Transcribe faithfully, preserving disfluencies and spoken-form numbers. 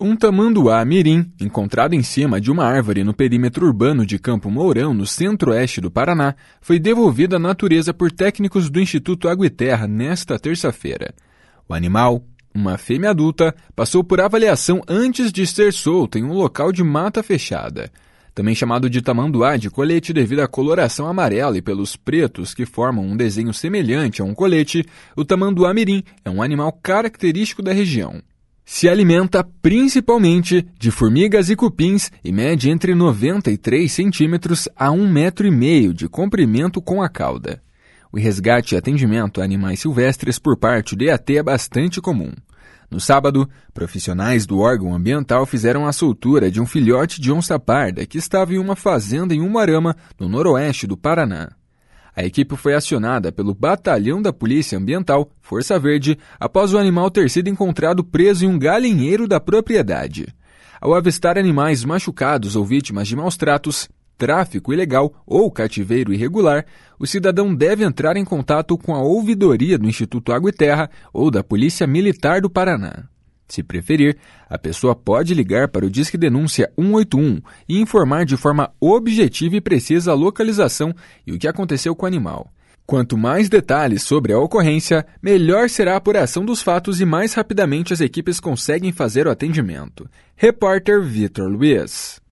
Um tamanduá mirim, encontrado em cima de uma árvore no perímetro urbano de Campo Mourão, no centro-oeste do Paraná, foi devolvido à natureza por técnicos do Instituto Água e Terra nesta terça-feira. O animal, uma fêmea adulta, passou por avaliação antes de ser solta em um local de mata fechada. Também chamado de tamanduá de colete devido à coloração amarela e pelos pretos que formam um desenho semelhante a um colete, o tamanduá mirim é um animal característico da região. Se alimenta principalmente de formigas e cupins e mede entre noventa e três centímetros a um metro e meio de comprimento com a cauda. O resgate e atendimento a animais silvestres por parte do I A T é bastante comum. No sábado, profissionais do órgão ambiental fizeram a soltura de um filhote de onça-parda que estava em uma fazenda em Umuarama, no noroeste do Paraná. A equipe foi acionada pelo Batalhão da Polícia Ambiental, Força Verde, após o animal ter sido encontrado preso em um galinheiro da propriedade. Ao avistar animais machucados ou vítimas de maus-tratos, tráfico ilegal ou cativeiro irregular, o cidadão deve entrar em contato com a ouvidoria do Instituto Água e Terra ou da Polícia Militar do Paraná. Se preferir, a pessoa pode ligar para o Disque Denúncia um oito um e informar de forma objetiva e precisa a localização e o que aconteceu com o animal. Quanto mais detalhes sobre a ocorrência, melhor será a apuração dos fatos e mais rapidamente as equipes conseguem fazer o atendimento. Repórter Vitor Luiz.